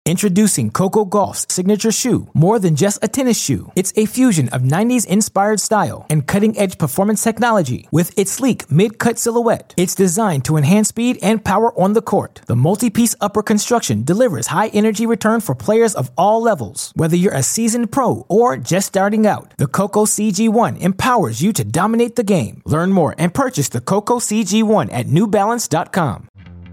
Introducing Coco Gauff's signature shoe, more than just a tennis shoe. It's a fusion of 90s-inspired style and cutting-edge performance technology. With its sleek mid-cut silhouette, it's designed to enhance speed and power on the court. The multi-piece upper construction delivers high-energy return for players of all levels. Whether you're a seasoned pro or just starting out, the Coco CG1 empowers you to dominate the game. Learn more and purchase the Coco CG1 at NewBalance.com.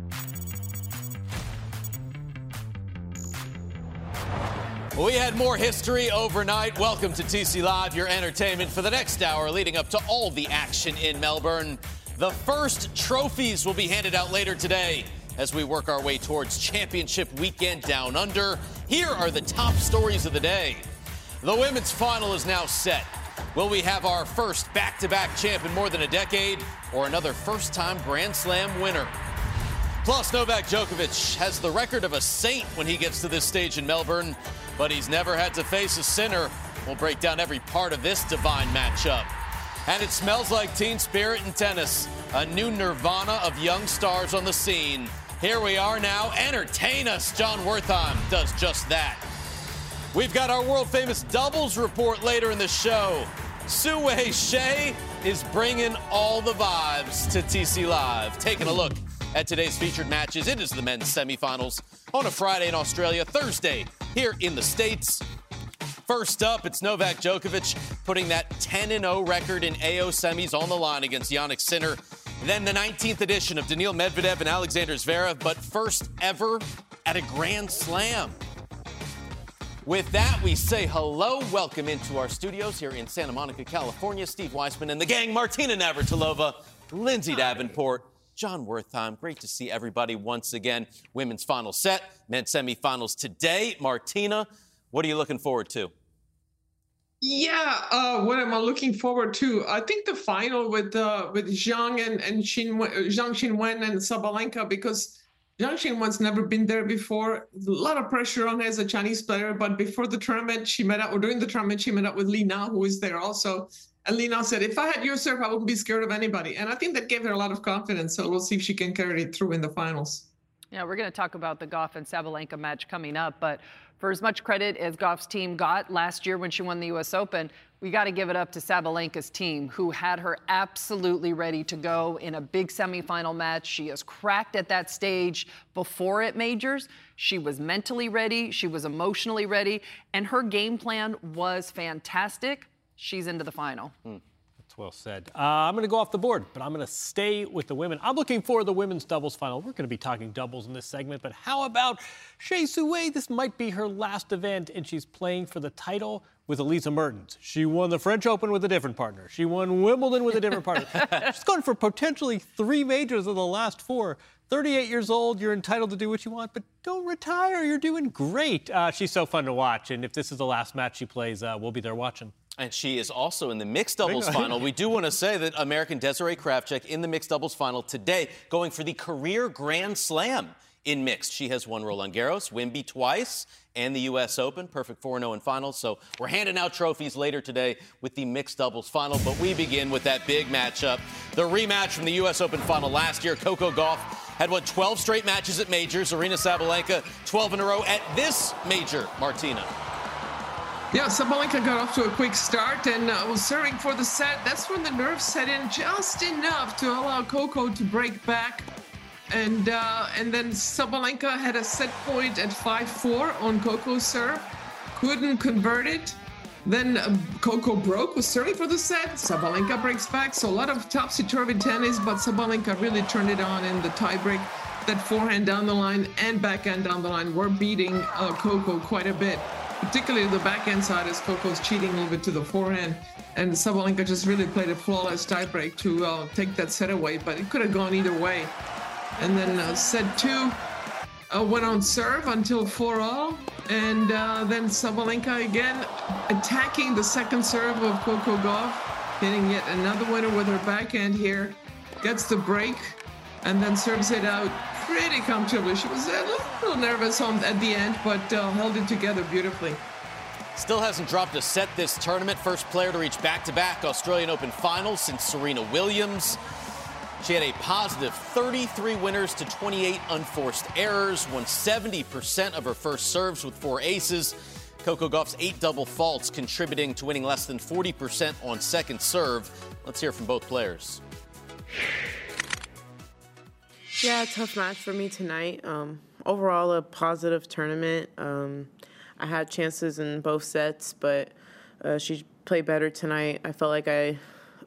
We had more history overnight. Welcome to TC Live, your entertainment for the next hour leading up to all the action in Melbourne. The first trophies will be handed out later today as we work our way towards championship weekend down under. Here are the top stories of the day. The women's final is now set. Will we have our first back-to-back champ in more than a decade or another first-time Grand Slam winner? Plus, Novak Djokovic has the record of a saint when he gets to this stage in Melbourne, but he's never had to face a sinner. We'll break down every part of this divine matchup. And it smells like teen spirit in tennis. A new nirvana of young stars on the scene. Here we are now. Entertain us. Jon Wertheim does just that. We've got our world-famous doubles report later in the show. Su-Wei Hsieh is bringing all the vibes to TC Live. Taking a look at today's featured matches. It is the men's semifinals on a Friday in Australia, Thursday here in the States. First up, it's Novak Djokovic putting that 10-0 record in AO semis on the line against Jannik Sinner. Then the 19th edition of Daniil Medvedev and Alexander Zverev, but first ever at a Grand Slam. With that, we say hello. Welcome into our studios here in Santa Monica, California. Steve Weissman and the gang, Martina Navratilova, Lindsay Davenport, Jon Wertheim. Great to see everybody once again. Women's final set, men's semifinals today. Martina, what are you looking forward to? Yeah, what am I looking forward to? I think the final with Zhang Qinwen and Sabalenka, because Zhang Qinwen's never been there before. A lot of pressure on her as a Chinese player, but before the tournament, during the tournament, she met up with Li Na, who is there also. And Li Na said, if I had your serve, I wouldn't be scared of anybody. And I think that gave her a lot of confidence. So we'll see if she can carry it through in the finals. Yeah, we're going to talk about the Gauff and Sabalenka match coming up. But for as much credit as Gauff's team got last year when she won the U.S. Open, we got to give it up to Sabalenka's team, who had her absolutely ready to go in a big semifinal match. She has cracked at that stage before at majors. She was mentally ready. She was emotionally ready. And her game plan was fantastic. She's into the final. That's well said. I'm going to go off the board, but I'm going to stay with the women. I'm looking for the women's doubles final. We're going to be talking doubles in this segment, but how about Hsieh Su-Wei? This might be her last event, and she's playing for the title with Elisa Mertens. She won the French Open with a different partner. She won Wimbledon with a different partner. She's gone for potentially 3 majors of the last 4. 38 years old, you're entitled to do what you want, but don't retire. You're doing great. She's so fun to watch, and if this is the last match she plays, we'll be there watching. And she is also in the mixed doubles final. We do want to say that American Desiree Kravchuk in the mixed doubles final today, going for the career Grand Slam in mixed. She has won Roland Garros, Wimby twice, and the U.S. Open. Perfect 4-0 in finals. So we're handing out trophies later today with the mixed doubles final. But we begin with that big matchup. The rematch from the U.S. Open final last year. Coco Gauff had won 12 straight matches at majors. Aryna Sabalenka, 12 in a row at this major. Martina. Yeah, Sabalenka got off to a quick start and was serving for the set. That's when the nerves set in just enough to allow Coco to break back. And then Sabalenka had a set point at 5-4 on Coco's serve. Couldn't convert it. Then Coco broke, was serving for the set. Sabalenka breaks back. So a lot of topsy-turvy tennis, but Sabalenka really turned it on in the tiebreak. That forehand down the line and backhand down the line were beating Coco quite a bit. Particularly the backhand side, as Coco's cheating a little bit to the forehand. And Sabalenka just really played a flawless tiebreak to take that set away, but it could have gone either way. And then set 2 went on serve until 4-all. And then Sabalenka again attacking the second serve of Coco Gauff, hitting yet another winner with her backhand here. Gets the break and then serves it out pretty comfortably. She was a little nervous at the end, but held it together beautifully. Still hasn't dropped a set this tournament. First player to reach back-to-back Australian Open finals since Serena Williams. She had a positive 33 winners to 28 unforced errors, won 70% of her first serves with 4 aces. Coco Gauff's 8 double faults contributing to winning less than 40% on second serve. Let's hear from both players. Yeah, tough match for me tonight. Overall, a positive tournament. I had chances in both sets, but she played better tonight. I felt like I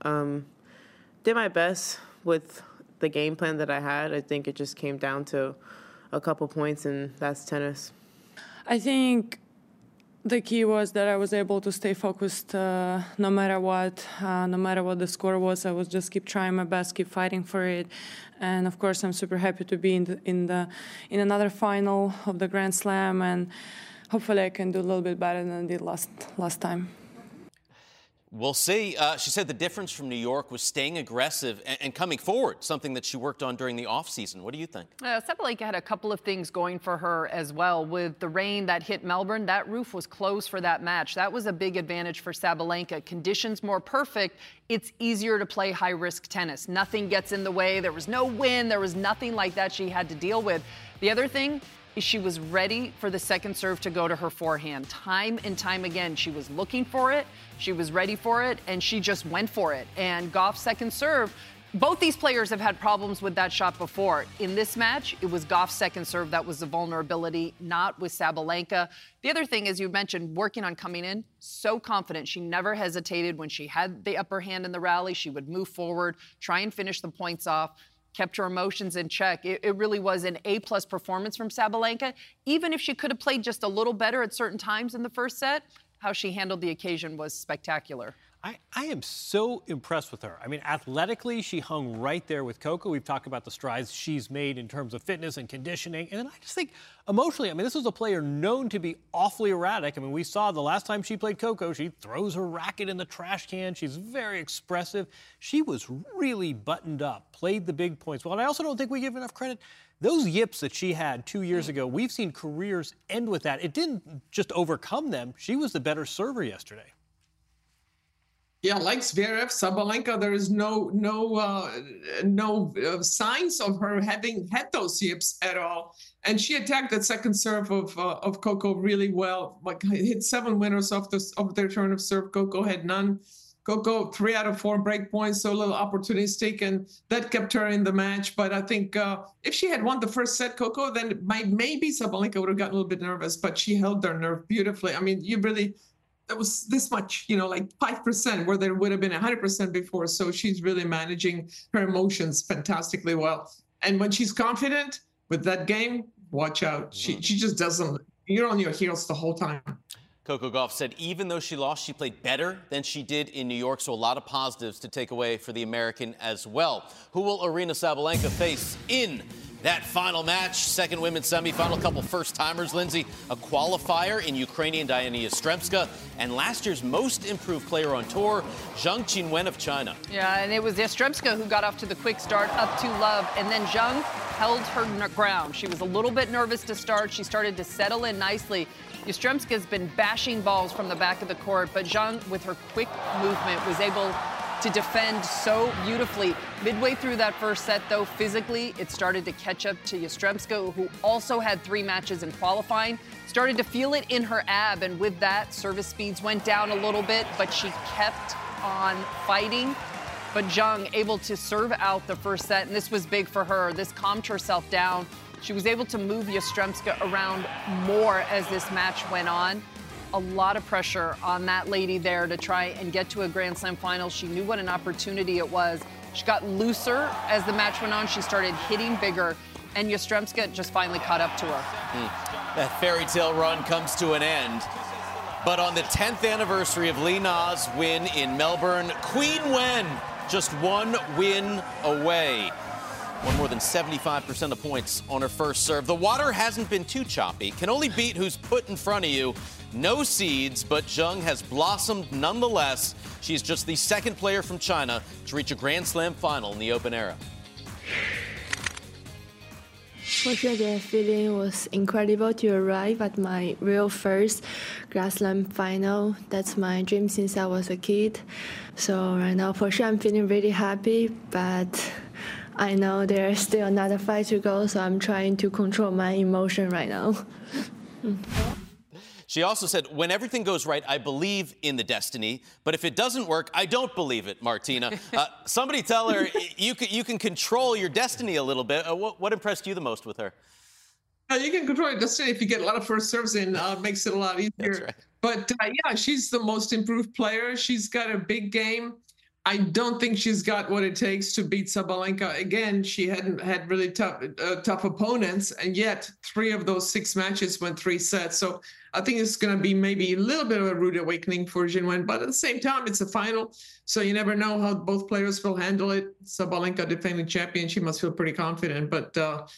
did my best with the game plan that I had. I think it just came down to a couple points, and that's tennis. I think the key was that I was able to stay focused no matter what the score was. I was just keep trying my best, keep fighting for it, and of course I'm super happy to be in another final of the Grand Slam, and hopefully I can do a little bit better than I did last time. We'll see. She said the difference from New York was staying aggressive and coming forward, something that she worked on during the offseason. What do you think? Sabalenka had a couple of things going for her as well. With the rain that hit Melbourne, that roof was closed for that match. That was a big advantage for Sabalenka. Conditions more perfect, it's easier to play high-risk tennis. Nothing gets in the way. There was no wind. There was nothing like that she had to deal with. The other thing, she was ready for the second serve to go to her forehand. Time and time again, she was looking for it, she was ready for it, and she just went for it. And Gauff's second serve, both these players have had problems with that shot before. In this match, it was Gauff's second serve that was the vulnerability, not with Sabalenka. The other thing, as you mentioned, working on coming in, so confident. She never hesitated. When she had the upper hand in the rally, she would move forward, try and finish the points off. Kept her emotions in check. It really was an A-plus performance from Sabalenka. Even if she could have played just a little better at certain times in the first set, how she handled the occasion was spectacular. I am so impressed with her. I mean, athletically, she hung right there with Coco. We've talked about the strides she's made in terms of fitness and conditioning. And then I just think emotionally, I mean, this was a player known to be awfully erratic. I mean, we saw the last time she played Coco, she throws her racket in the trash can. She's very expressive. She was really buttoned up, played the big points well. And I also don't think we give enough credit. Those yips that she had 2 years ago, we've seen careers end with that. It didn't just overcome them. She was the better server yesterday. Yeah, like Zverev, Sabalenka, there is no signs of her having had those yips at all. And she attacked that second serve of Coco really well. Like hit 7 winners of their turn of serve. Coco had none. Coco 3 out of 4 break points, so a little opportunistic, and that kept her in the match. But I think if she had won the first set, Coco, then maybe Sabalenka would have gotten a little bit nervous. But she held their nerve beautifully. I mean, that was this much, like 5%, where there would have been 100% before. So she's really managing her emotions fantastically well. And when she's confident with that game, watch out. She just doesn't. You're on your heels the whole time. Coco Gauff said even though she lost, she played better than she did in New York. So a lot of positives to take away for the American as well. Who will Aryna Sabalenka face in that final match? Second women's semifinal, couple first-timers, Lindsay. A qualifier in Ukrainian Diana Yastremska, and last year's most improved player on tour, Zheng Qinwen of China. Yeah, and it was Yastremska who got off to the quick start, up 2-love, and then Zheng held her ground. She was a little bit nervous to start. She started to settle in nicely. Yastremska's been bashing balls from the back of the court, but Zheng, with her quick movement, was able to defend so beautifully. Midway through that first set, though, physically, it started to catch up to Yastremska, who also had 3 matches in qualifying. Started to feel it in her ab, and with that, service speeds went down a little bit, but she kept on fighting. But Zheng able to serve out the first set, and this was big for her. This calmed herself down. She was able to move Yastremska around more as this match went on. A lot of pressure on that lady there to try and get to a Grand Slam final. She knew what an opportunity it was. She got looser as the match went on. She started hitting bigger, and Yastremska just finally caught up to her. That fairy tale run comes to an end. But on the 10th anniversary of Li Na's win in Melbourne, Queen Wen just 1 win away. Won more than 75% of points on her first serve. The water hasn't been too choppy. Can only beat who's put in front of you. No seeds, but Zheng has blossomed nonetheless. She's just the second player from China to reach a Grand Slam final in the Open era. For sure, the feeling was incredible to arrive at my real first Grand Slam final. That's my dream since I was a kid. So right now, for sure, I'm feeling really happy, but I know there's still another fight to go, so I'm trying to control my emotion right now. She also said, when everything goes right, I believe in the destiny. But if it doesn't work, I don't believe it, Martina. Somebody tell her you can control your destiny a little bit. What impressed you the most with her? You can control your destiny if you get a lot of first serves in. Makes it a lot easier. That's right. But, yeah, she's the most improved player. She's got a big game. I don't think she's got what it takes to beat Sabalenka. Again, she hadn't had really tough opponents, and yet 3 of those 6 matches went 3 sets. So I think it's going to be maybe a little bit of a rude awakening for Jin Wen, but at the same time, it's a final, so you never know how both players will handle it. Sabalenka, defending champion, she must feel pretty confident, but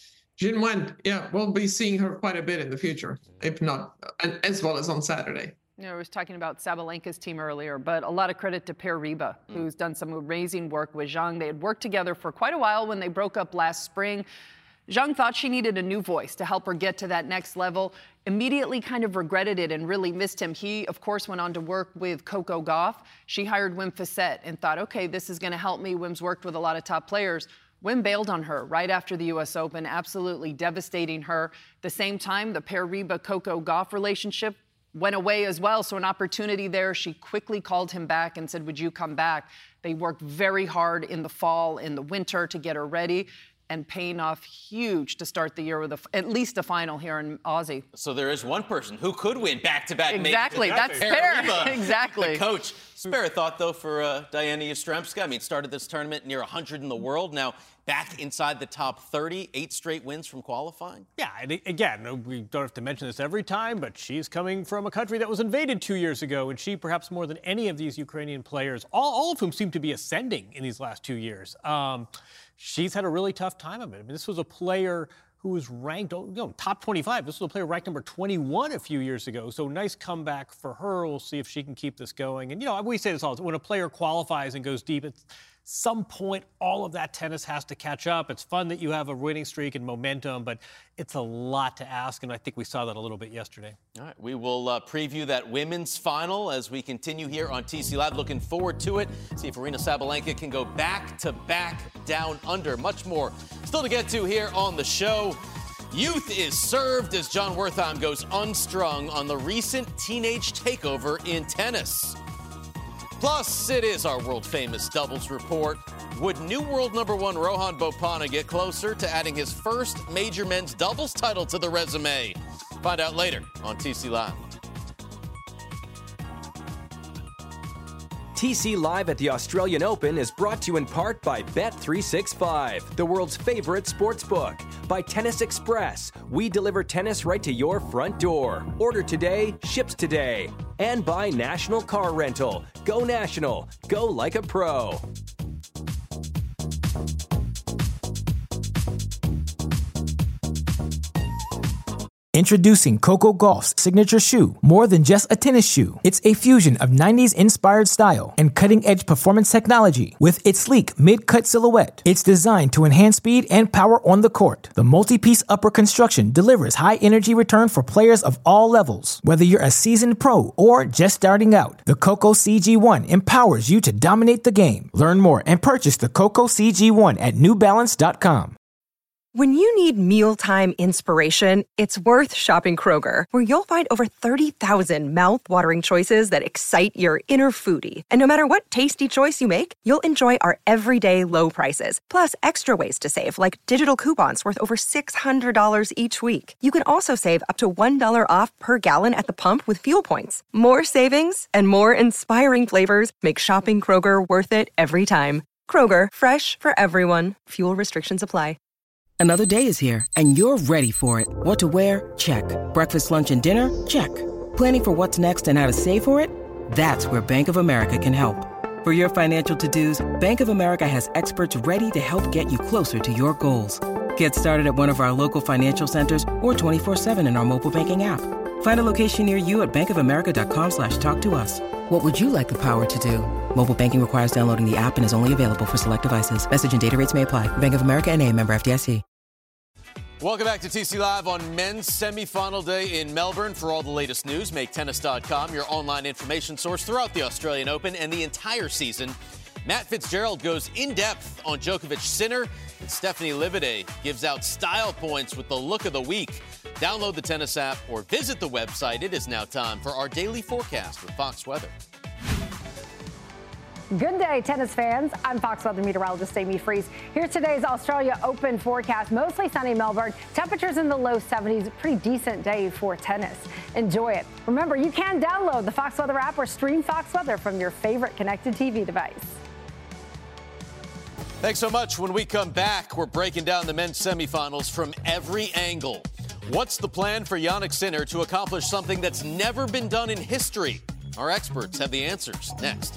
Jin Wen, yeah, we'll be seeing her quite a bit in the future, if not, as well as on Saturday. You know, I was talking about Sabalenka's team earlier, but a lot of credit to Per Riba, who's done some amazing work with Zhang. They had worked together for quite a while when they broke up last spring. Zhang thought she needed a new voice to help her get to that next level, immediately kind of regretted it and really missed him. He, of course, went on to work with Coco Gauff. She hired Wim Fissette and thought, okay, this is going to help me. Wim's worked with a lot of top players. Wim bailed on her right after the U.S. Open, absolutely devastating her. At the same time, the Per Riba-Coco Gauff relationship went away as well. So an opportunity there. She quickly called him back and said, would you come back? They worked very hard in the fall, in the winter to get her ready, and paying off huge to start the year with at least a final here in Aussie. So there is one person who could win back-to-back. Exactly, that's fair. Exactly. The coach. Spare a thought, though, for Diana Yastremska. I mean, started this tournament near 100 in the world. Now back inside the top 30, 8 straight wins from qualifying. Yeah, and again, we don't have to mention this every time, but she's coming from a country that was invaded 2 years ago, and she, perhaps more than any of these Ukrainian players, all of whom seem to be ascending in these last 2 years, she's had a really tough time of it. I mean, this was a player who was ranked, top 25. This was a player ranked number 21 a few years ago. So nice comeback for her. We'll see if she can keep this going. And, we say this all the time. When a player qualifies and goes deep, at some point, all of that tennis has to catch up. It's fun that you have a winning streak and momentum, but it's a lot to ask, and I think we saw that a little bit yesterday. All right, we will preview that women's final as we continue here on TC Live. Looking forward to it. See if Aryna Sabalenka can go back-to-back down under. Much more still to get to here on the show. Youth is served as Jon Wertheim goes unstrung on the recent teenage takeover in tennis. Plus, it is our world-famous doubles report. Would new world number 1 Rohan Bopanna get closer to adding his first major men's doubles title to the resume? Find out later on TC Live. TC Live at the Australian Open is brought to you in part by Bet365, the world's favorite sportsbook. By Tennis Express, we deliver tennis right to your front door. Order today, ships today. And by National Car Rental. Go national. Go like a pro. Introducing Coco Gauff's signature shoe. More than just a tennis shoe, it's a fusion of 90s-inspired style and cutting-edge performance technology. With its sleek mid-cut silhouette, it's designed to enhance speed and power on the court. The multi-piece upper construction delivers high-energy return for players of all levels. Whether you're a seasoned pro or just starting out, the Coco CG1 empowers you to dominate the game. Learn more and purchase the Coco CG1 at NewBalance.com. When you need mealtime inspiration, it's worth shopping Kroger, where you'll find over 30,000 mouth-watering choices that excite your inner foodie. And no matter what tasty choice you make, you'll enjoy our everyday low prices, plus extra ways to save, like digital coupons worth over $600 each week. You can also save up to $1 off per gallon at the pump with fuel points. More savings and more inspiring flavors make shopping Kroger worth it every time. Kroger, fresh for everyone. Fuel restrictions apply. Another day is here, and you're ready for it. What to wear? Check. Breakfast, lunch, and dinner? Check. Planning for what's next and how to save for it? That's where Bank of America can help. For your financial to-dos, Bank of America has experts ready to help get you closer to your goals. Get started at one of our local financial centers or 24/7 in our mobile banking app. Find a location near you at bankofamerica.com/talktous. What would you like the power to do? Mobile banking requires downloading the app and is only available for select devices. Message and data rates may apply. Bank of America NA, member FDIC. Welcome back to TC Live on men's semifinal day in Melbourne. For all the latest news, make tennis.com your online information source throughout the Australian Open and the entire season. Matt Fitzgerald goes in depth on Djokovic Sinner. Stephanie Livaday gives out style points with the look of the week. Download the tennis app or visit the website. It is now time for our daily forecast with Fox Weather. Good day, tennis fans. I'm Fox Weather meteorologist Amy Freeze. Here's today's Australia Open forecast. Mostly sunny in Melbourne. Temperatures in the low 70s. A pretty decent day for tennis. Enjoy it. Remember, you can download the Fox Weather app or stream Fox Weather from your favorite connected TV device. Thanks so much. When we come back, we're breaking down the men's semifinals from every angle. What's the plan for Jannik Sinner to accomplish something that's never been done in history? Our experts have the answers next.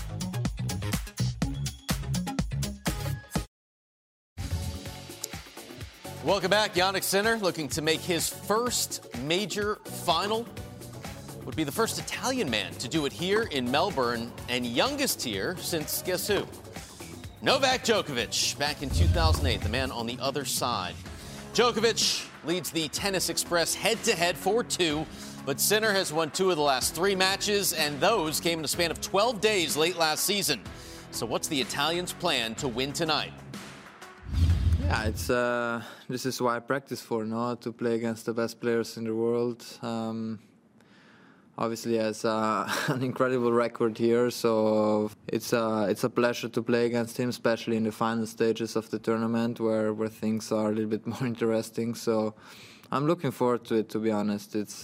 Welcome back. Jannik Sinner looking to make his first major final. Would be the first Italian man to do it here in Melbourne and youngest here since guess who? Novak Djokovic back in 2008, the man on the other side. Djokovic leads the Tennis Express head-to-head 4-2, but Sinner has won 2 of the last 3 matches, and those came in a span of 12 days late last season. So what's the Italian's plan to win tonight? Yeah, this is why I practice for, to play against the best players in the world. Obviously, he has an incredible record here, so it's a pleasure to play against him, especially in the final stages of the tournament where things are a little bit more interesting. So I'm looking forward to it, to be honest. It's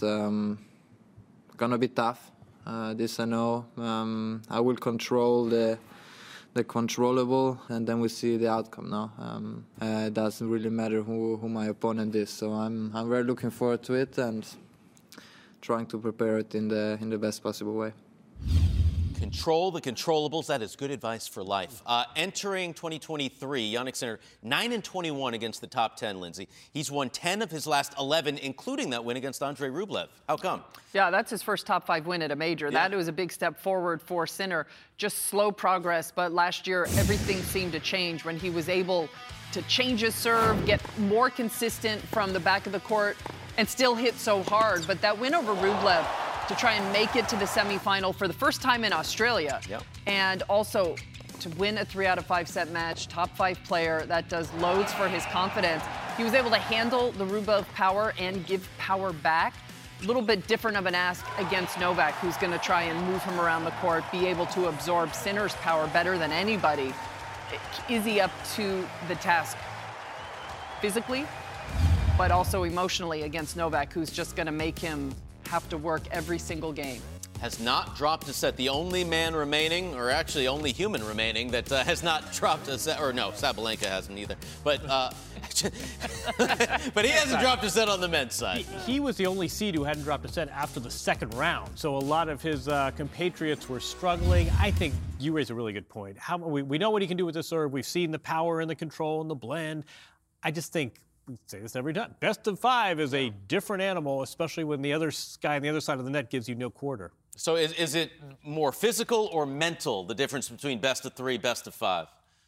gonna be tough. This I know. I will control the controllable, and then we see the outcome now. It doesn't really matter who my opponent is, so I'm very looking forward to it and trying to prepare it in the best possible way. Control the controllables. That is good advice for life. Entering 2023, Jannik Sinner 9-21 against the top 10, Lindsay. He's won 10 of his last 11, including that win against Andrei Rublev. How come? Yeah, that's his first top 5 win at a major. Yeah. That was a big step forward for Sinner. Just slow progress, but last year everything seemed to change when he was able to change his serve, get more consistent from the back of the court, and still hit so hard. But that win over Rublev to try and make it to the semifinal for the first time in Australia, and also to win a 3 out of 5 set match, top 5 player, that does loads for his confidence. He was able to handle the Rublev power and give power back. A little bit different of an ask against Novak, who's going to try and move him around the court, be able to absorb Sinner's power better than anybody. Is he up to the task physically, but also emotionally against Novak, who's just going to make him have to work every single game? Has not dropped a set. The only man remaining, or actually only human remaining, that has not dropped a set. Or no, Sabalenka hasn't either. But but he hasn't dropped a set on the men's side. He was the only seed who hadn't dropped a set after the second round. So a lot of his compatriots were struggling. I think you raise a really good point. We know what he can do with the serve. We've seen the power and the control and the blend. I just think, we say this every time, best of 5 is a different animal, especially when the other guy on the other side of the net gives you no quarter. So is it more physical or mental, the difference between best of 3, best of 5?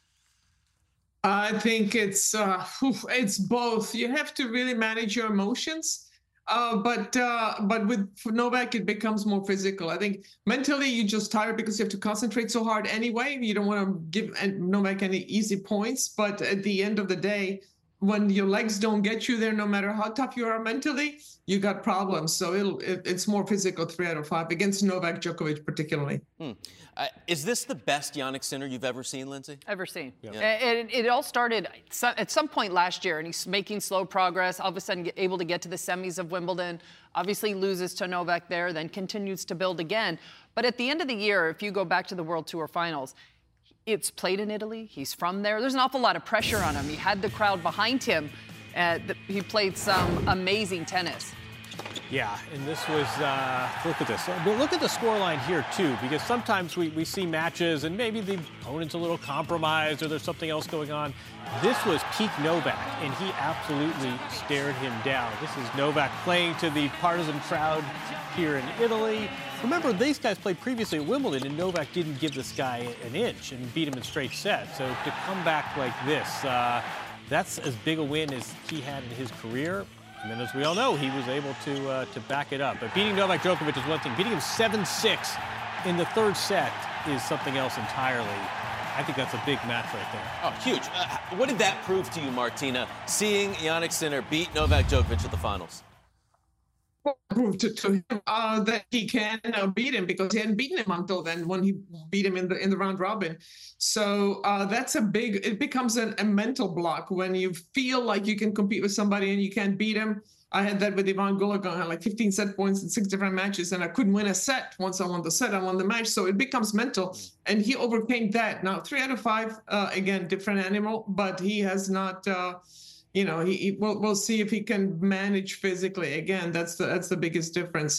I think it's both. You have to really manage your emotions. But with Novak, it becomes more physical. I think mentally you're just tired because you have to concentrate so hard anyway. You don't want to give Novak any easy points. But at the end of the day, when your legs don't get you there, no matter how tough you are mentally, you got problems. So it's more physical 3 out of 5 against Novak Djokovic particularly. Is this the best Jannik Sinner you've ever seen, Lindsay? Ever seen. Yeah. It all started at some point last year, and he's making slow progress, all of a sudden able to get to the semis of Wimbledon, obviously loses to Novak there, then continues to build again. But at the end of the year, if you go back to the World Tour Finals, it's played in Italy. He's from there. There's an awful lot of pressure on him. He had the crowd behind him. He played some amazing tennis. Yeah, and this was, look at this. But look at the scoreline here, too, because sometimes we see matches and maybe the opponent's a little compromised or there's something else going on. This was peak Novak, and he absolutely stared him down. This is Novak playing to the partisan crowd here in Italy. Remember, these guys played previously at Wimbledon, and Novak didn't give this guy an inch and beat him in straight sets. So to come back like this, that's as big a win as he had in his career. And then, as we all know, he was able to back it up. But beating Novak Djokovic is one thing. Beating him 7-6 in the third set is something else entirely. I think that's a big match right there. Oh, huge. What did that prove to you, Martina, seeing Jannik Sinner beat Novak Djokovic at the finals? Proved to him that he can beat him, because he hadn't beaten him until then when he beat him in the round robin. So that's it becomes a mental block when you feel like you can compete with somebody and you can't beat him. I had that with Ivan Gulagon. I had like 15 set points in 6 different matches, and I couldn't win a set. Once I won the set, I won the match. So it becomes mental, and he overcame that. Now 3 out of 5, again, different animal, but he has not. We'll see if he can manage physically. Again, that's the biggest difference.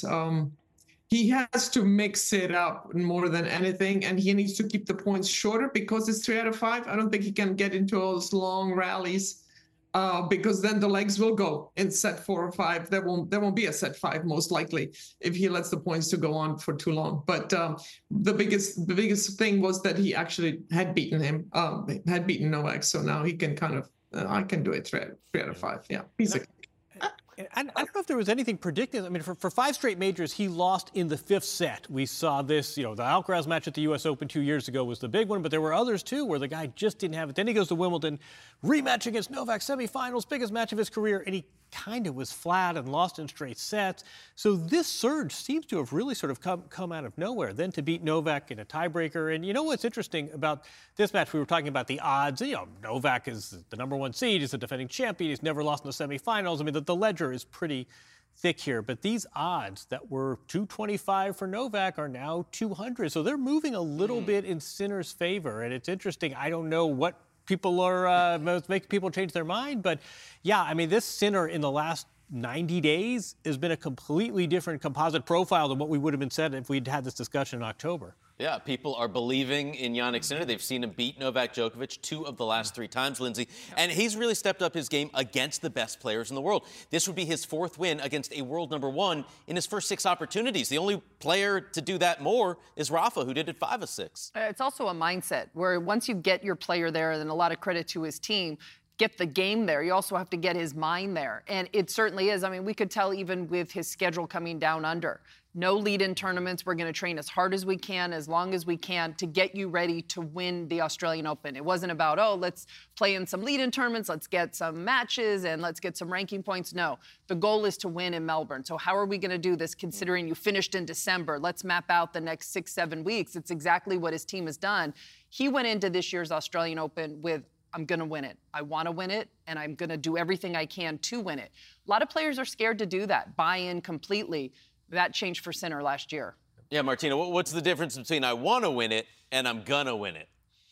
He has to mix it up more than anything, and he needs to keep the points shorter because it's 3 out of 5. I don't think he can get into all those long rallies because then the legs will go in set 4 or 5. There won't be a set 5 most likely if he lets the points to go on for too long. But the biggest thing was that he actually had beaten him, had beaten Novak. So now he can kind of. I can do it 3 out of 5. Yeah, piece of cake. I don't know if there was anything predicted. I mean, for 5 straight majors, he lost in the 5th set. We saw this, the Alcaraz match at the U.S. Open 2 years ago was the big one, but there were others, too, where the guy just didn't have it. Then he goes to Wimbledon, rematch against Novak, semifinals, biggest match of his career, and he kind of was flat and lost in straight sets. So this surge seems to have really sort of come out of nowhere. Then to beat Novak in a tiebreaker. And you know what's interesting about this match? We were talking about the odds. Novak is the number 1 seed. He's the defending champion. He's never lost in the semifinals. I mean, the ledger is pretty thick here. But these odds that were 225 for Novak are now 200. So they're moving a little bit in Sinner's favor. And it's interesting. I don't know what people are making people change their mind. But, yeah, I mean, this Sinner in the last 90 days has been a completely different composite profile than what we would have been said if we'd had this discussion in October. Yeah, people are believing in Jannik Sinner. They've seen him beat Novak Djokovic 2 of the last 3 times, Lindsay. And he's really stepped up his game against the best players in the world. This would be his 4th win against a world number 1 in his first 6 opportunities. The only player to do that more is Rafa, who did it 5 of 6. It's also a mindset where once you get your player there, and a lot of credit to his team, get the game there, you also have to get his mind there. And it certainly is. I mean, we could tell even with his schedule coming down under. No lead-in tournaments. We're going to train as hard as we can, as long as we can, to get you ready to win the Australian Open. It wasn't about, let's play in some lead-in tournaments, let's get some matches, and let's get some ranking points. No, the goal is to win in Melbourne. So how are we going to do this considering you finished in December? Let's map out the next 6-7 weeks. It's exactly what his team has done. He went into this year's Australian Open with, I'm going to win it. I want to win it, and I'm going to do everything I can to win it. A lot of players are scared to do that, buy in completely. That changed for Sinner last year. Yeah, Martina, what's the difference between I want to win it and I'm going to win it?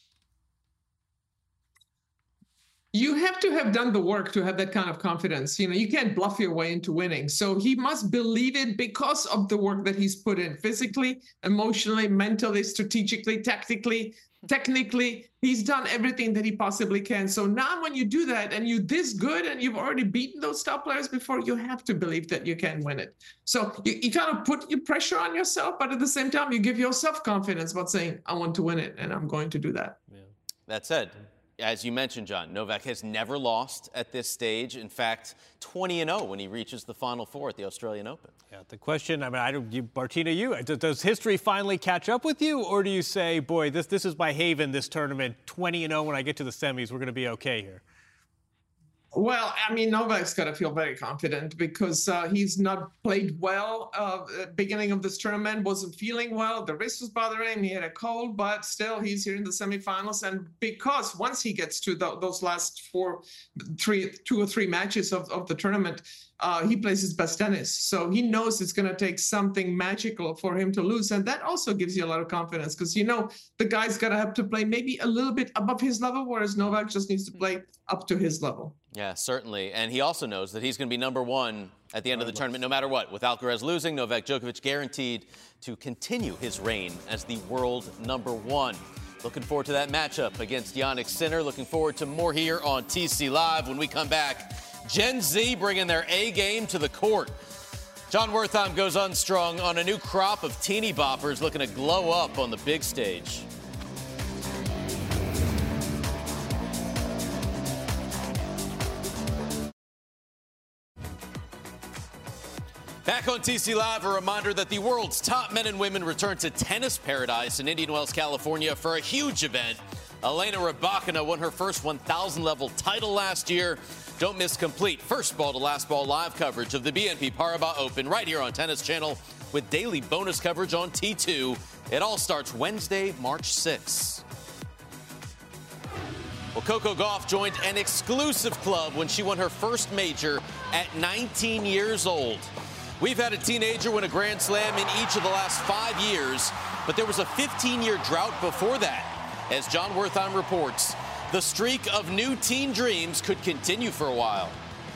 You have to have done the work to have that kind of confidence. You can't bluff your way into winning. So he must believe it because of the work that he's put in physically, emotionally, mentally, strategically, tactically, technically. He's done everything that he possibly can. So now when you do that and you're this good and you've already beaten those top players before, you have to believe that you can win it. So you kind of put your pressure on yourself, but at the same time, you give yourself confidence about saying, I want to win it and I'm going to do that. Yeah. That said, as you mentioned, John, Novak has never lost at this stage. In fact, 20-0 when he reaches the Final Four at the Australian Open. Yeah, the question, Martina, does history finally catch up with you? Or do you say, boy, this is my haven, this tournament, 20-0 when I get to the semis, we're going to be okay here? Well, I mean, Novak's got to feel very confident because he's not played well. Beginning of this tournament, wasn't feeling well. The wrist was bothering him. He had a cold, but still he's here in the semifinals. And because once he gets to those last 2 or 3 matches of the tournament, he plays his best tennis. So he knows it's going to take something magical for him to lose. And that also gives you a lot of confidence because, the guy's got to have to play maybe a little bit above his level, whereas Novak just needs to play up to his level. Yeah, certainly. And he also knows that he's going to be number 1 at the end of the tournament, no matter what. With Alcaraz losing, Novak Djokovic guaranteed to continue his reign as the world number 1. Looking forward to that matchup against Jannik Sinner. Looking forward to more here on TC Live when we come back. Gen Z bringing their A game to the court. Jon Wertheim goes unstrung on a new crop of teeny boppers looking to glow up on the big stage. Back on TC Live, a reminder that the world's top men and women return to Tennis Paradise in Indian Wells, California for a huge event. Elena Rybakina won her first 1,000 level title last year. Don't miss complete first ball to last ball live coverage of the BNP Paribas Open right here on Tennis Channel with daily bonus coverage on T2. It all starts Wednesday, March 6th. Well, Coco Gauff joined an exclusive club when she won her first major at 19 years old. We've had a teenager win a Grand Slam in each of the last 5 years, but there was a 15-year drought before that. As John Wertheim reports, the streak of new teen dreams could continue for a while.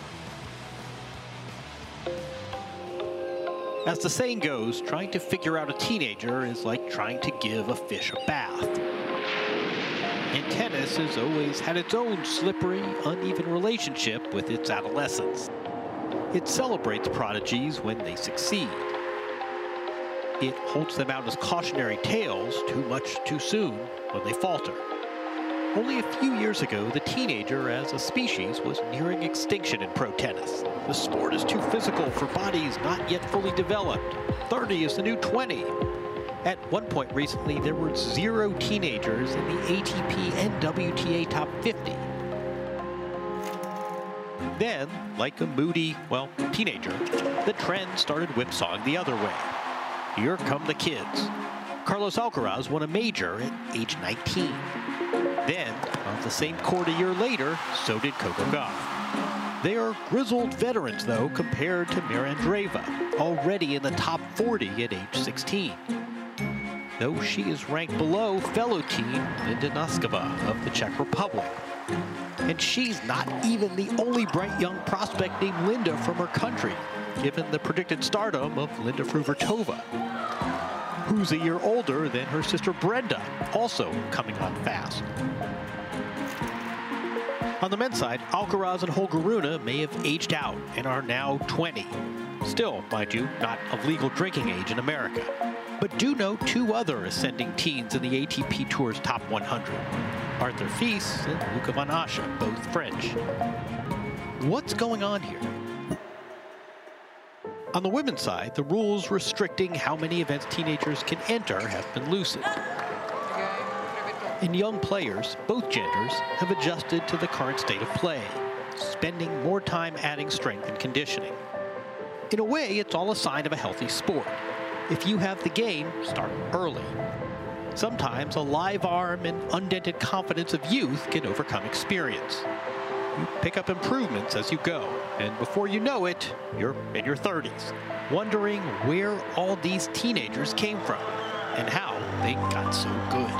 As the saying goes, trying to figure out a teenager is like trying to give a fish a bath. And tennis has always had its own slippery, uneven relationship with its adolescents. It celebrates prodigies when they succeed. It holds them out as cautionary tales too much too soon when they falter. Only a few years ago, the teenager as a species was nearing extinction in pro tennis. The sport is too physical for bodies not yet fully developed. 30 is the new 20. At one point recently, there were 0 teenagers in the ATP and WTA top 50. Then, like a moody, well, teenager, the trend started whipsawing the other way. Here come the kids. Carlos Alcaraz won a major at age 19. Then, on the same court a year later, so did Coco Gauff. They are grizzled veterans, though, compared to Mira Andreeva, already in the top 40 at age 16. Though she is ranked below fellow team Linda Noskova of the Czech Republic. And she's not even the only bright young prospect named Linda from her country, given the predicted stardom of Linda Fruhvirtova, who's a year older than her sister Brenda, also coming on fast. On the men's side, Alcaraz and Holger Rune may have aged out and are now 20. Still, mind you, not of legal drinking age in America. But do know 2 other ascending teens in the ATP Tour's top 100. Arthur Fils and Luca Van Assche, both French. What's going on here? On the women's side, the rules restricting how many events teenagers can enter have been loosened. And young players, both genders, have adjusted to the current state of play, spending more time adding strength and conditioning. In a way, it's all a sign of a healthy sport. If you have the game, start early. Sometimes a live arm and undented confidence of youth can overcome experience. You pick up improvements as you go, and before you know it, you're in your 30s, wondering where all these teenagers came from and how they got so good.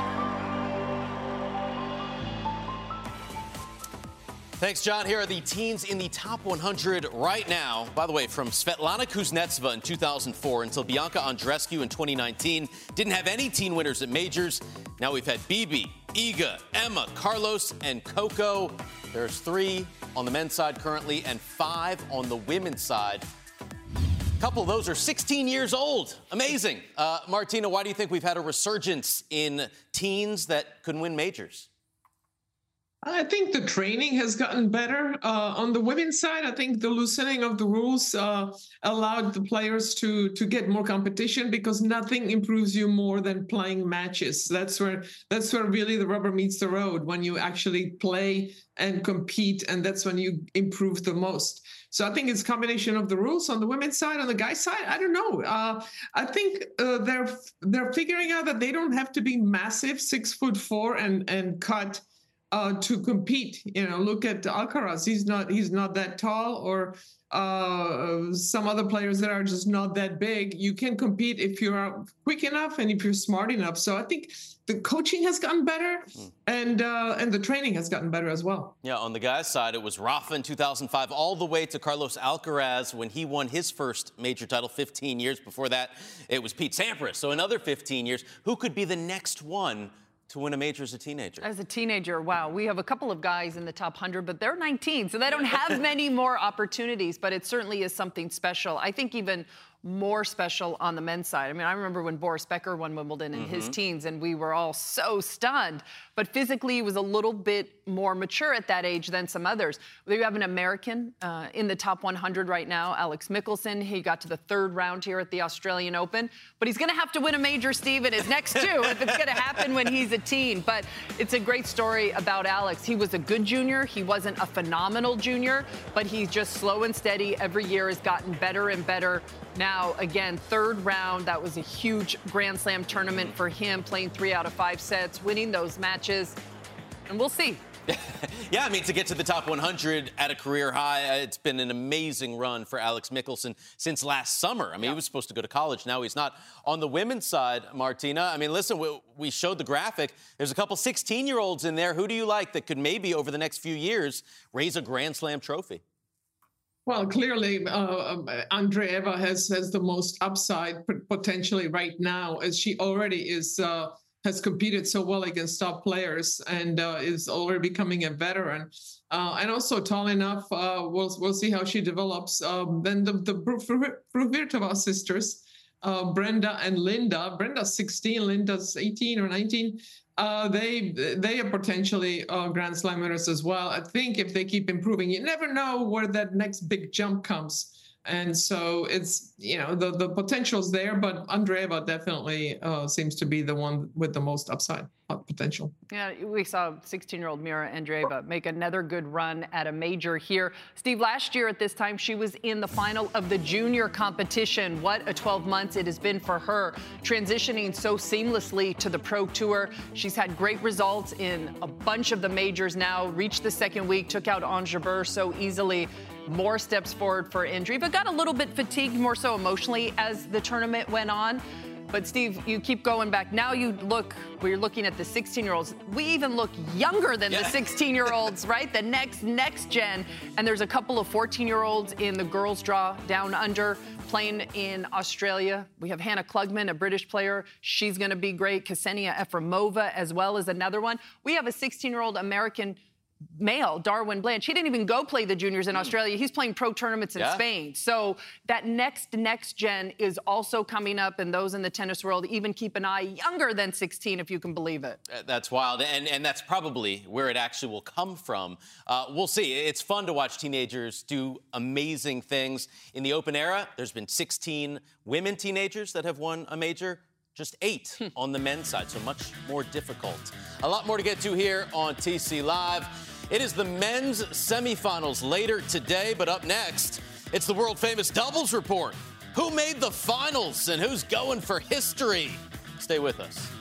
Thanks, John. Here are the teens in the top 100 right now. By the way, from Svetlana Kuznetsova in 2004 until Bianca Andreescu in 2019. Didn't have any teen winners at majors. Now we've had Bibi, Iga, Emma, Carlos, and Coco. There's 3 on the men's side currently and 5 on the women's side. A couple of those are 16 years old. Amazing. Martina, why do you think we've had a resurgence in teens that can win majors? I think the training has gotten better. On the women's side, I think the loosening of the rules allowed the players to get more competition, because nothing improves you more than playing matches. That's where really the rubber meets the road, when you actually play and compete, and that's when you improve the most. So I think it's a combination of the rules on the women's side. On the guys' side, I don't know. I think they're figuring out that they don't have to be massive, 6'4" and cut to compete. Look at Alcaraz. He's not that tall, or some other players that are just not that big. You can compete if you're quick enough and if you're smart enough. So I think the coaching has gotten better, and the training has gotten better as well. Yeah, on the guys' side, it was Rafa in 2005 all the way to Carlos Alcaraz when he won his first major title 15 years. Before that, it was Pete Sampras. So another 15 years. Who could be the next one to win a major as a teenager? As a teenager, wow. We have a couple of guys in the top 100, but they're 19, so they don't have many more opportunities, but it certainly is something special. I think even more special on the men's side. I mean, I remember when Boris Becker won Wimbledon in his teens, and we were all so stunned. But physically, he was a little bit more mature at that age than some others. We have an American in the top 100 right now, Alex Mickelson. He got to the third round here at the Australian Open. But he's going to have to win a major, Steve, in his next two if it's going to happen when he's a teen. But it's a great story about Alex. He was a good junior. He wasn't a phenomenal junior, but he's just slow and steady. Every year has gotten better and better. Now, again, third round, that was a huge Grand Slam tournament for him, playing 3 out of 5 sets, winning those matches, and we'll see. Yeah, I mean, to get to the top 100 at a career high, it's been an amazing run for Alex Mickelson since last summer. I mean, he was supposed to go to college. Now he's not. On the women's side, Martina, I mean, listen, we showed the graphic. There's a couple 16-year-olds in there. Who do you like that could maybe, over the next few years, raise a Grand Slam trophy? Well, clearly, Andreeva has the most upside potentially right now, as she already has competed so well against top players and is already becoming a veteran. And also tall enough, we'll see how she develops. Then the Fruhvirtova sisters, Brenda and Linda. Brenda's 16, Linda's 18 or 19. They are potentially Grand Slam winners as well. I think if they keep improving, you never know where that next big jump comes. And so it's, the potential's there, but Andreeva definitely seems to be the one with the most upside potential. Yeah, we saw 16-year-old Mira Andreeva make another good run at a major here. Steve, last year at this time, she was in the final of the junior competition. What a 12 months it has been for her, transitioning so seamlessly to the Pro Tour. She's had great results in a bunch of the majors now, reached the second week, took out Ons Jabeur so easily. More steps forward for Andreeva. Got a little bit fatigued, more so emotionally, as the tournament went on. But, Steve, you keep going back. Now we're looking at the 16-year-olds. We even look younger than the 16-year-olds, right? The next gen. And there's a couple of 14-year-olds in the girls' draw down under playing in Australia. We have Hannah Klugman, a British player. She's going to be great. Ksenia Efremova, as well as another one. We have a 16-year-old American male, Darwin Blanche. He didn't even go play the juniors in Australia. He's playing pro tournaments in Spain. So that next gen is also coming up, and those in the tennis world even keep an eye younger than 16, if you can believe it. That's wild, and that's probably where it actually will come from. We'll see. It's fun to watch teenagers do amazing things. In the Open era, there's been 16 women teenagers that have won a major. Just 8 on the men's side, so much more difficult. A lot more to get to here on TC Live. It is the men's semifinals later today, but up next, it's the world-famous doubles report. Who made the finals and who's going for history? Stay with us.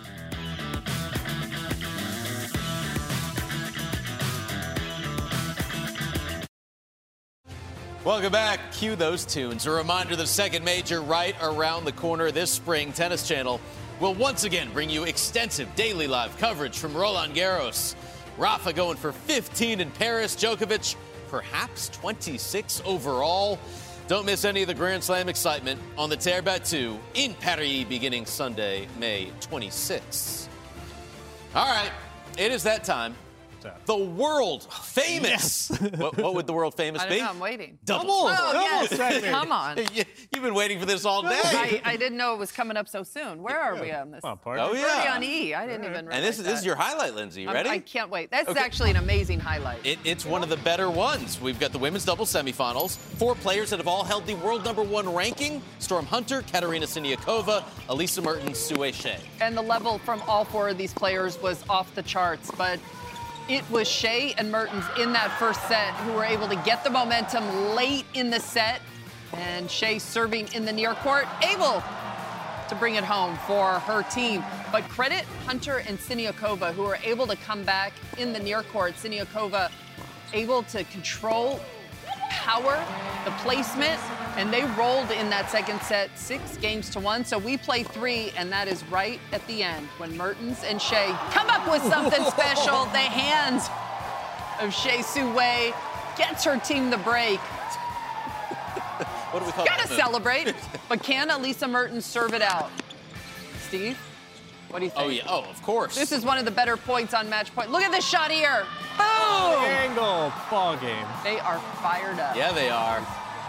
Welcome back. Cue those tunes. A reminder, the second major right around the corner this spring. Tennis Channel will once again bring you extensive daily live coverage from Roland Garros. Rafa going for 15 in Paris. Djokovic, perhaps 26 overall. Don't miss any of the Grand Slam excitement on the Terre Battue in Paris beginning Sunday, May 26th. All right, it is that time. The world famous. Yes. What would the world famous be? I don't know, I'm waiting. Doubles. Oh, yes. Come on. You've been waiting for this all day. I didn't know it was coming up so soon. Where are we on this? Oh, We're already on E. I didn't even realize And this is your highlight, Lindsay. You ready? I can't wait. That's actually an amazing highlight. It's one of the better ones. We've got the women's doubles semifinals. 4 players that have all held the world #1 ranking. Storm Hunter, Katerina Siniakova, Elisa Mertens, Sue Shea. And the level from all 4 of these players was off the charts, but it was Shea and Mertens in that first set who were able to get the momentum late in the set. And Shea serving in the near court, able to bring it home for her team. But credit Hunter and Siniakova, who were able to come back in the near court. Siniakova able to control power, the placement, and they rolled in that second set 6-1. So we play 3, and that is right at the end when Mertens and Shea come up with something special. The hands of Shea Su Wei gets her team the break. What do we call Gotta celebrate. But can Elisa Mertens serve it out? Steve, what do you think? Oh, yeah. Oh, of course. This is one of the better points on match point. Look at this shot here. Boom! Angle. Ball game. They are fired up. Yeah, they are.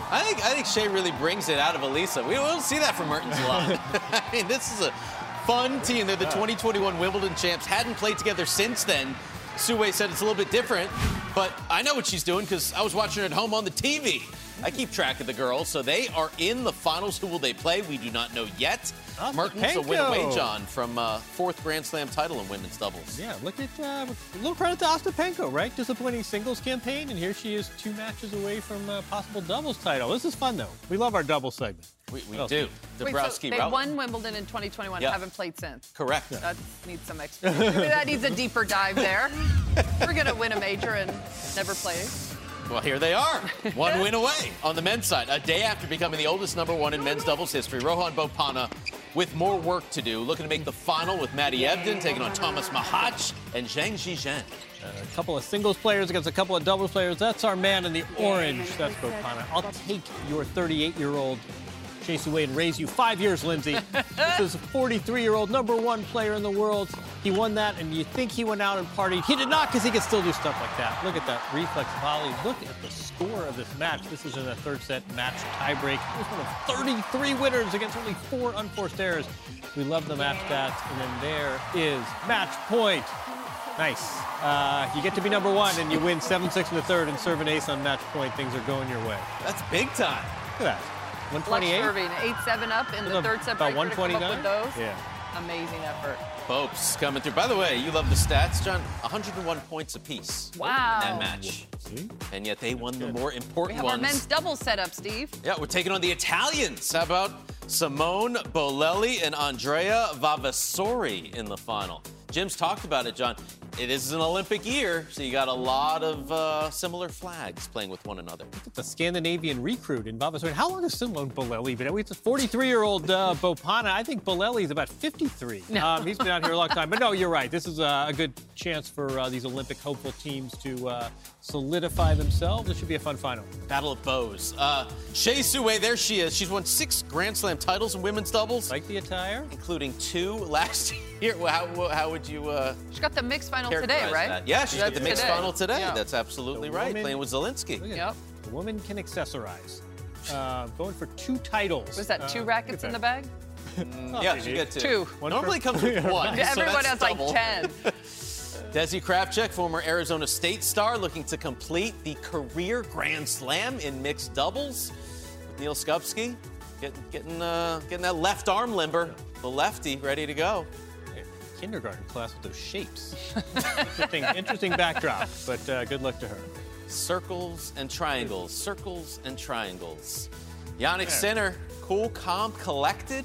I think Shea really brings it out of Elisa. We don't see that from Mertens a lot. I mean, this is a fun team. They're the 2021 Wimbledon champs. Hadn't played together since then. Sue said it's a little bit different, but I know what she's doing because I was watching her at home on the TV. I keep track of the girls, so they are in the finals. Who will they play? We do not know yet. Mertens a win away, John, from fourth Grand Slam title in women's doubles. Yeah, look at a little credit to Ostapenko, right? Disappointing singles campaign, and here she is 2 matches away from a possible doubles title. This is fun, though. We love our doubles segment. We do. Dabrowski, they won Wimbledon in 2021, haven't played since. Correct. That needs some explanation. That needs a deeper dive there. We're going to win a major and never play. Well, here they are. 1 win away on the men's side. A day after becoming the oldest #1 in men's doubles history, Rohan Bopanna with more work to do, looking to make the final with Maddie Ebden, taking on Thomas Machac and Zhang Zhizhen. A couple of singles players against a couple of doubles players. That's our man in the orange. That's Bopanna. I'll take your 38-year-old Shea Sue and raise you 5 years, Lindsay. This is a 43-year-old #1 player in the world. He won that, and you think he went out and partied. He did not, because he can still do stuff like that. Look at that reflex volley. Look at the score of this match. This is in a third set match tiebreak. It was one of 33 winners against only 4 unforced errors. We love the match stats. And then there is match point. Nice. You get to be #1, and you win 7-6 in the third and serve an ace on match point. Things are going your way. That's big time. Look at that. 128? Serving 8-7 up in the third set breaker to come up with those. Yeah. Amazing effort. Bopes coming through. By the way, you love the stats, John. 101 points apiece. Wow. In that match. See? And yet they won the more important we have ones. Our men's doubles set up, Steve. Yeah, we're taking on the Italians. How about Simone Bolelli and Andrea Vavasori in the final? Jim's talked about it, John. It is an Olympic year, so you got a lot of similar flags playing with one another. Look at the Scandinavian recruit in Vavasori. How long has Simone Bolelli been? It's a 43-year-old Bopanna. I think Bolelli is about 53. No. He's been out here a long time. But no, you're right. This is a good chance for these Olympic hopeful teams to solidify themselves. This should be a fun final. Battle of Bows. Shea Sue, there she is. She's won 6 Grand Slam titles in women's doubles. Like the attire? Including 2 last year. How would you She got the mixed final today, right? That? Yeah, she's got the mixed final today. Yeah. That's absolutely right. Playing with Zielinski. Yep. The woman can accessorize. Going for 2 titles. Was that 2 rackets in the bag? Yeah, she gets 2. 2. Normally comes with 1. Everyone has like 10. Desi Kravchuk, former Arizona State star, looking to complete the career Grand Slam in mixed doubles. With Neil Skupski getting that left arm limber, the lefty, ready to go. Kindergarten class with those shapes. Interesting backdrop, but good luck to her. Circles and triangles, circles and triangles. Jannik Sinner, cool, calm, collected,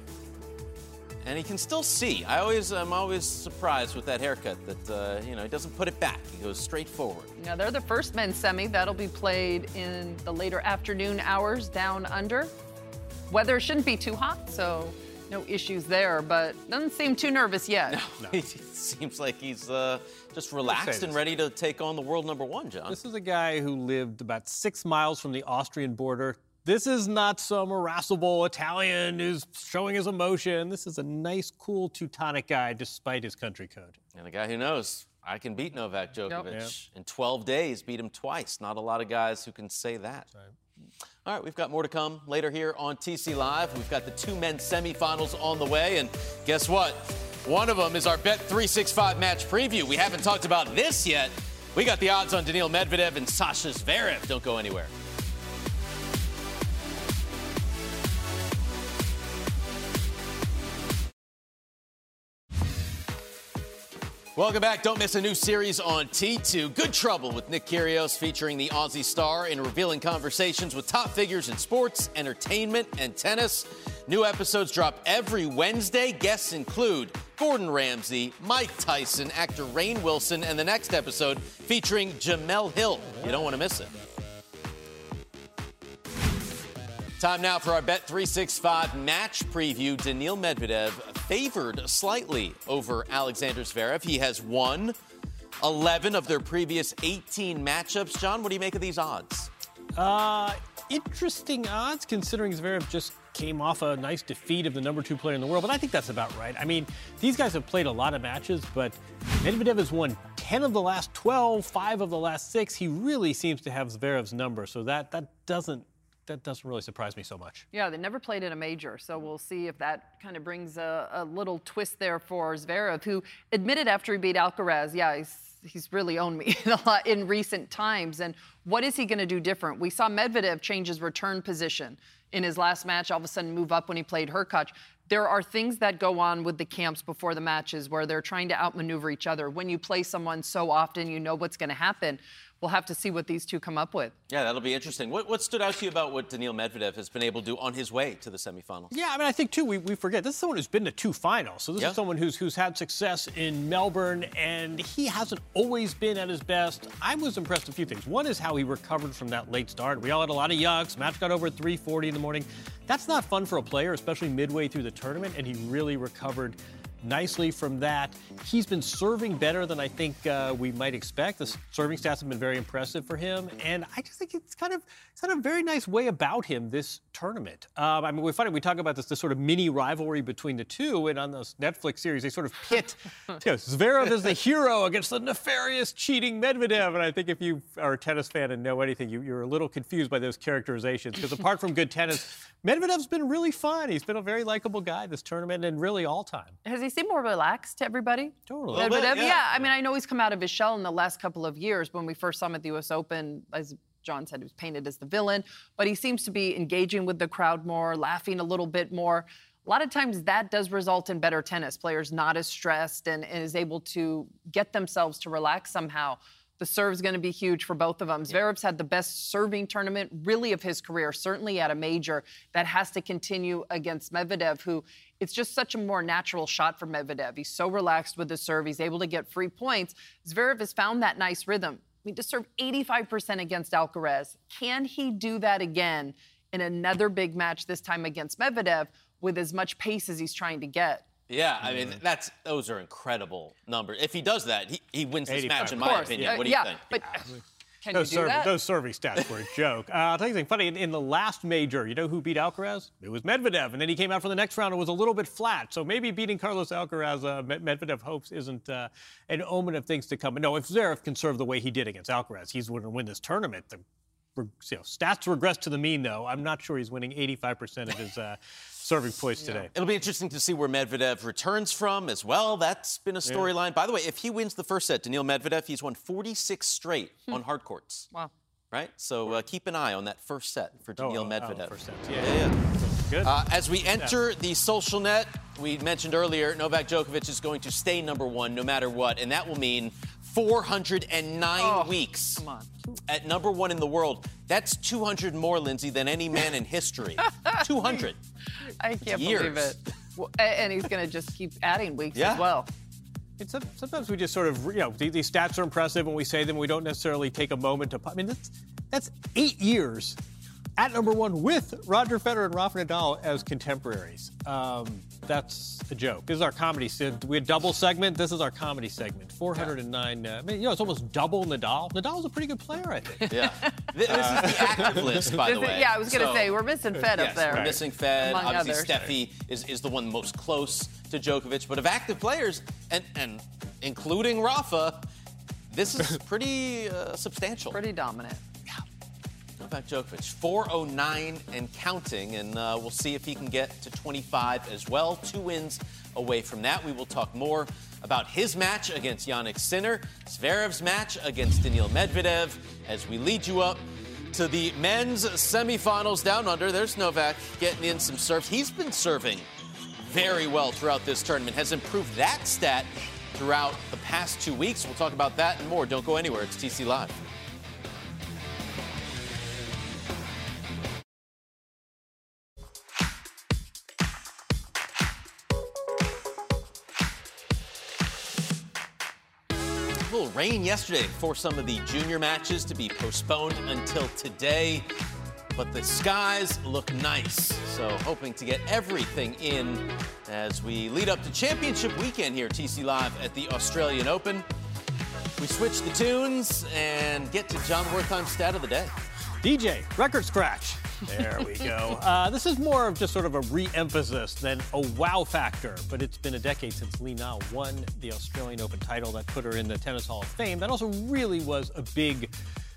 and he can still see. I'm always surprised with that haircut that he doesn't put it back. He goes straight forward. Now they're the first men's semi that'll be played in the later afternoon hours down under. Weather shouldn't be too hot, so no issues there, but doesn't seem too nervous yet. No. It seems like he's just relaxed and ready to take on the world #1, John. This is a guy who lived about 6 miles from the Austrian border. This is not some irascible Italian who's showing his emotion. This is a nice, cool Teutonic guy despite his country code. And a guy who knows, I can beat Novak Djokovic. Yep. In 12 days, beat him twice. Not a lot of guys who can say that. All right, we've got more to come later here on TC Live. We've got the 2 men's semifinals on the way, and guess what? One of them is our Bet365 match preview. We haven't talked about this yet. We got the odds on Daniil Medvedev and Sasha Zverev. Don't go anywhere. Welcome back. Don't miss a new series on T2. Good Trouble with Nick Kyrgios, featuring the Aussie star in revealing conversations with top figures in sports, entertainment, and tennis. New episodes drop every Wednesday. Guests include Gordon Ramsay, Mike Tyson, actor Rainn Wilson, and the next episode featuring Jemele Hill. You don't want to miss it. Time now for our Bet365 match preview. Daniil Medvedev favored slightly over Alexander Zverev. He has won 11 of their previous 18 matchups. John, what do you make of these odds? Interesting odds, considering Zverev just came off a nice defeat of the #2 player in the world, but I think that's about right. I mean, these guys have played a lot of matches, but Medvedev has won 10 of the last 12, 5 of the last 6. He really seems to have Zverev's number, so that doesn't that doesn't really surprise me so much. Yeah, they never played in a major, so we'll see if that kind of brings a little twist there for Zverev, who admitted after he beat Alcaraz, he's really owned me a lot in recent times. And what is he going to do different? We saw Medvedev change his return position in his last match, all of a sudden move up when he played Hurkacz. There are things that go on with the camps before the matches where they're trying to outmaneuver each other. When you play someone so often, you know what's going to happen. We'll have to see what these two come up with. Yeah, that'll be interesting. What stood out to you about what Daniil Medvedev has been able to do on his way to the semifinals? Yeah, I mean, I think, too, we forget. This is someone who's been to 2 finals. So this is someone who's had success in Melbourne, and he hasn't always been at his best. I was impressed with a few things. One is how he recovered from that late start. We all had a lot of yucks. Match got over at 3:40 in the morning. That's not fun for a player, especially midway through the tournament, and he really recovered nicely from that. He's been serving better than I think we might expect. The serving stats have been very impressive for him, and I just think it's kind of a very nice way about him this tournament. I mean, we talk about this sort of mini rivalry between the two, and on this Netflix series, they sort of pit Zverev as the hero against the nefarious, cheating Medvedev. And I think if you are a tennis fan and know anything, you're a little confused by those characterizations, because apart from good tennis, Medvedev's been really fun. He's been a very likable guy this tournament and really all time. Has he seemed more relaxed to everybody? Totally. Medvedev? Yeah. I mean, I know he's come out of his shell in the last couple of years. When we first saw him at the U.S. Open, as John said, he was painted as the villain. But he seems to be engaging with the crowd more, laughing a little bit more. A lot of times that does result in better tennis. Players not as stressed and is able to get themselves to relax somehow. The serve's going to be huge for both of them. Zverev's had the best serving tournament, really, of his career, certainly at a major. That has to continue against Medvedev, who it's just such a more natural shot for Medvedev. He's so relaxed with the serve. He's able to get free points. Zverev has found that nice rhythm. I mean, to serve 85% against Alcaraz. Can he do that again in another big match, this time against Medvedev, with as much pace as he's trying to get? Yeah, I mean, those are incredible numbers. If he does that, he wins this match, in my opinion. What do you think? But can you do that? Those serving stats were a joke. I'll tell you something funny. In the last major, you know who beat Alcaraz? It was Medvedev. And then he came out for the next round and was a little bit flat. So maybe beating Carlos Alcaraz, Medvedev hopes, isn't an omen of things to come. But no, if Zverev can serve the way he did against Alcaraz, he's going to win this tournament. Stats regress to the mean, though. I'm not sure he's winning 85% of his serving points today. It'll be interesting to see where Medvedev returns from as well. That's been a storyline. By the way, if he wins the first set, Daniil Medvedev, he's won 46 straight on hard courts. Wow. Right? So keep an eye on that first set for Daniil Medvedev. First set. Good. As we enter the social net, we mentioned earlier, Novak Djokovic is going to stay number one no matter what, and that will mean 409 weeks at number one in the world. That's 200 more, Lindsay, than any man in history. 200. I can't believe it. Well, and he's going to just keep adding weeks as well. Sometimes we just sort of, these stats are impressive when we say them. We don't necessarily take a moment to. I mean, that's 8 years at number one with Roger Federer and Rafa Nadal as contemporaries. That's a joke. This is our comedy. We had double segment. This is our comedy segment. 409. It's almost double Nadal. Nadal's a pretty good player, I think. Yeah. This is the active list, by the way. Yeah, I was going to say, we're missing Fed up there. We're missing Fed. Obviously, Steffi is the one most close to Djokovic. But of active players, and including Rafa, this is pretty substantial. Pretty dominant. Novak Djokovic, 409 and counting, and we'll see if he can get to 25 as well. 2 wins away from that. We will talk more about his match against Jannik Sinner, Zverev's match against Daniil Medvedev, as we lead you up to the men's semifinals down under. There's Novak getting in some serves. He's been serving very well throughout this tournament, has improved that stat throughout the past 2 weeks. We'll talk about that and more. Don't go anywhere. It's TC Live. A little rain yesterday for some of the junior matches to be postponed until today, but the skies look nice. So hoping to get everything in as we lead up to championship weekend here at TC Live at the Australian Open. We switch the tunes and get to John Wertheim's stat of the day. DJ, record scratch. There we go. This is more of just sort of a re-emphasis than a wow factor, but it's been a decade since Li Na won the Australian Open title that put her in the Tennis Hall of Fame. That also really was a big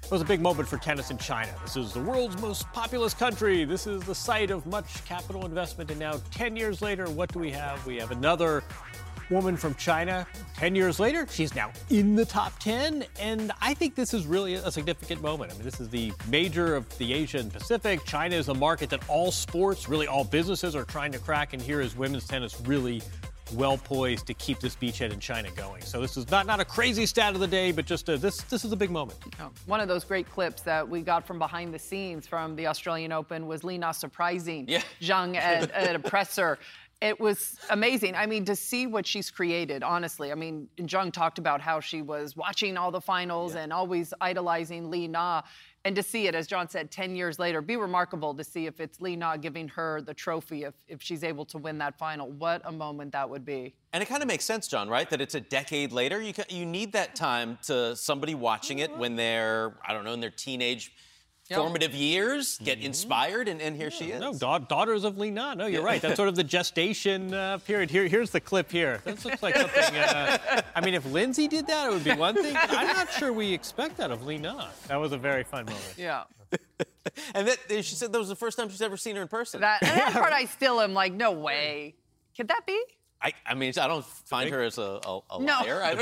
It was a big moment for tennis in China. This is the world's most populous country. This is the site of much capital investment. And now, 10 years later, what do we have? We have another woman from China. 10 years later, she's now in the top 10. And I think this is really a significant moment. I mean, this is the major of the Asia and Pacific. China is a market that all sports, really all businesses are trying to crack. And here is women's tennis really well poised to keep this beachhead in China going. So this is not a crazy stat of the day, but just this is a big moment. Oh, one of those great clips that we got from behind the scenes from the Australian Open was Li Na surprising Zhang at a presser. It was amazing. I mean, to see what she's created, honestly. I mean, Zhang talked about how she was watching all the finals and always idolizing Li Na. And to see it, as John said, 10 years later, be remarkable to see if it's Li Na giving her the trophy, if she's able to win that final. What a moment that would be. And it kind of makes sense, John, right? That it's a decade later. You need that time to somebody watching it when they're, I don't know, in their teenage formative years, get inspired, and here she is. No, daughters of Li Na. No, you're right. That's sort of the gestation period. Here's the clip here. This looks like something, I mean, if Lindsay did that, it would be one thing. I'm not sure we expect that of Li Na. That was a very fun moment. Yeah. And she said that was the first time she's ever seen her in person. That part I still am like, no way. Could that be? I mean, I don't find her as a No. liar.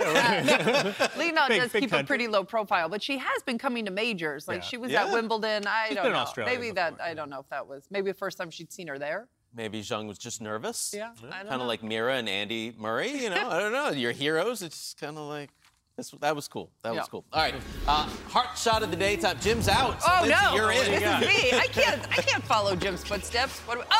Li Na does keep a pretty low profile, but she has been coming to majors. Like she was at Wimbledon. I don't know. Maybe that. I don't know if that was maybe the first time she'd seen her there. Maybe Zhang was just nervous. Yeah. Kind of like Mira and Andy Murray. You know, I don't know. Your heroes. It's kind of like. That was cool. That was cool. All right. Heart shot of the day time. Jim's out. Oh, Lindsay, no. You're in. This is me. I can't follow Jim's footsteps. Look at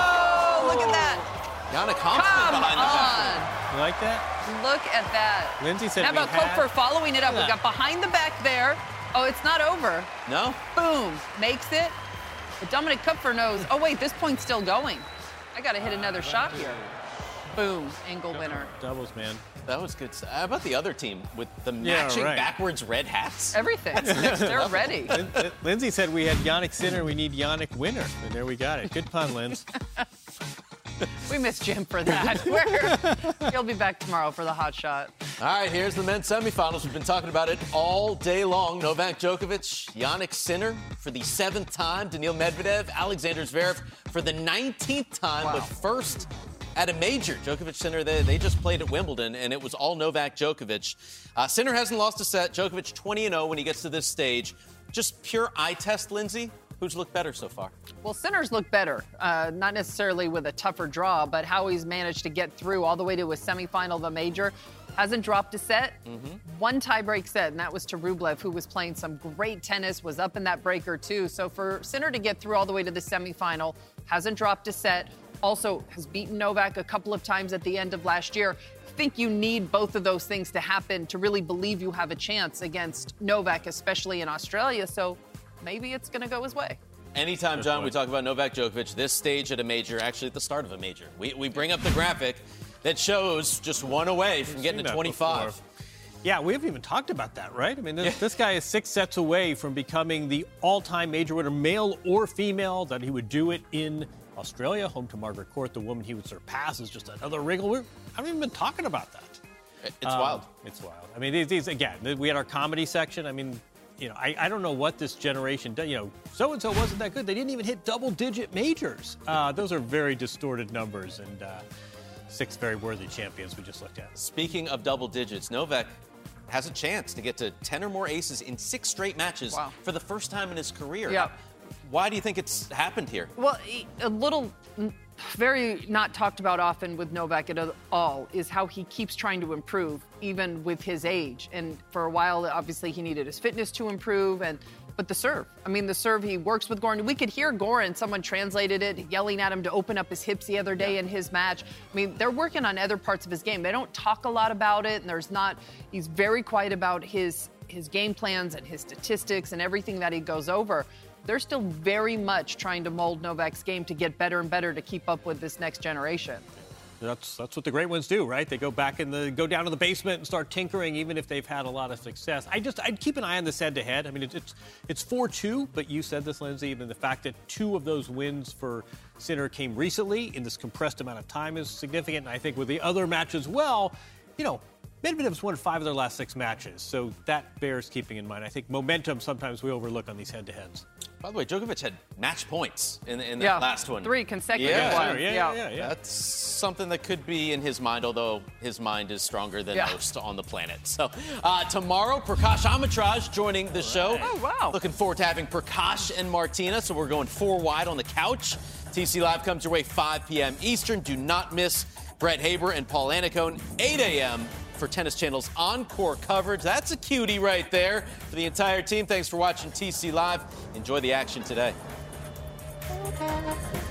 that. Yana Compton behind the back. You like that? Look at that. Lindsay said How about Kopfer following it up? We got behind the back there. Oh, it's not over. No? Boom. Makes it. But Dominic Kopfer knows, oh, wait, this point's still going. I got to hit another shot here. Boom. Angle winner. Doubles, man. That was good. How about the other team with the matching backwards red hats? Everything. They're ready. Lindsay said we had Yannick Sinner, we need Yannick winner. And there we got it. Good pun, Linz. We miss Jim for that. He'll be back tomorrow for the hot shot. All right, here's the men's semifinals. We've been talking about it all day long. Novak Djokovic, Yannick Sinner for the 7th time, Daniil Medvedev, Alexander Zverev for the 19th time, but first at a major. Djokovic, Sinner, they just played at Wimbledon, and it was all Novak Djokovic. Sinner hasn't lost a set. Djokovic 20-0 when he gets to this stage. Just pure eye test, Lindsay. Who's looked better so far? Well, Sinner's looked better, not necessarily with a tougher draw, but how he's managed to get through all the way to a semifinal of a major. Hasn't dropped a set. One tie-break set, and that was to Rublev, who was playing some great tennis, was up in that breaker too. So for Sinner to get through all the way to the semifinal, hasn't dropped a set, also has beaten Novak a couple of times at the end of last year. I think you need both of those things to happen to really believe you have a chance against Novak, especially in Australia. So maybe it's going to go his way. Anytime, John, we talk about Novak Djokovic, this stage at a major, actually at the start of a major, we bring up the graphic that shows just one away from getting to 25. Before. Yeah, we haven't even talked about that, right? I mean, this guy is 6 sets away from becoming the all-time major winner, male or female, that he would do it in Australia, home to Margaret Court. The woman he would surpass is just another wriggle. I haven't even been talking about that. It's wild. It's wild. I mean, these again, we had our comedy section. I mean, I don't know what this generation does. So-and-so wasn't that good. They didn't even hit double-digit majors. Those are very distorted numbers, and 6 very worthy champions we just looked at. Speaking of double digits, Novak has a chance to get to 10 or more aces in 6 straight matches for the first time in his career. Yeah. Why do you think it's happened here? Well, a little very not talked about often with Novak at all is how he keeps trying to improve, even with his age. And for a while, obviously, he needed his fitness to improve. But the serve. I mean, the serve, he works with Goran. We could hear Goran, someone translated it, yelling at him to open up his hips the other day in his match. I mean, they're working on other parts of his game. They don't talk a lot about it, and he's very quiet about his game plans and his statistics and everything that he goes over. They're still very much trying to mold Novak's game to get better and better to keep up with this next generation. That's what the great ones do, right? They go back go down to the basement and start tinkering, even if they've had a lot of success. I'd keep an eye on this head-to-head. I mean, it's 4-2, but you said this, Lindsay, and the fact that 2 of those wins for Sinner came recently in this compressed amount of time is significant. And I think with the other match as well, Medvedev's won 5 of their last 6 matches, so that bears keeping in mind. I think momentum sometimes we overlook on these head-to-heads. By the way, Djokovic had match points in that last one. 3 consecutive ones. Yeah. That's something that could be in his mind, although his mind is stronger than most on the planet. So tomorrow, Prakash Amritraj joining the show. Oh, wow. Looking forward to having Prakash and Martina, so we're going 4 wide on the couch. TC Live comes your way 5 p.m. Eastern. Do not miss Brett Haber and Paul Annacone, 8 a.m. for Tennis Channel's Encore coverage. That's a cutie right there for the entire team. Thanks for watching TC Live. Enjoy the action today.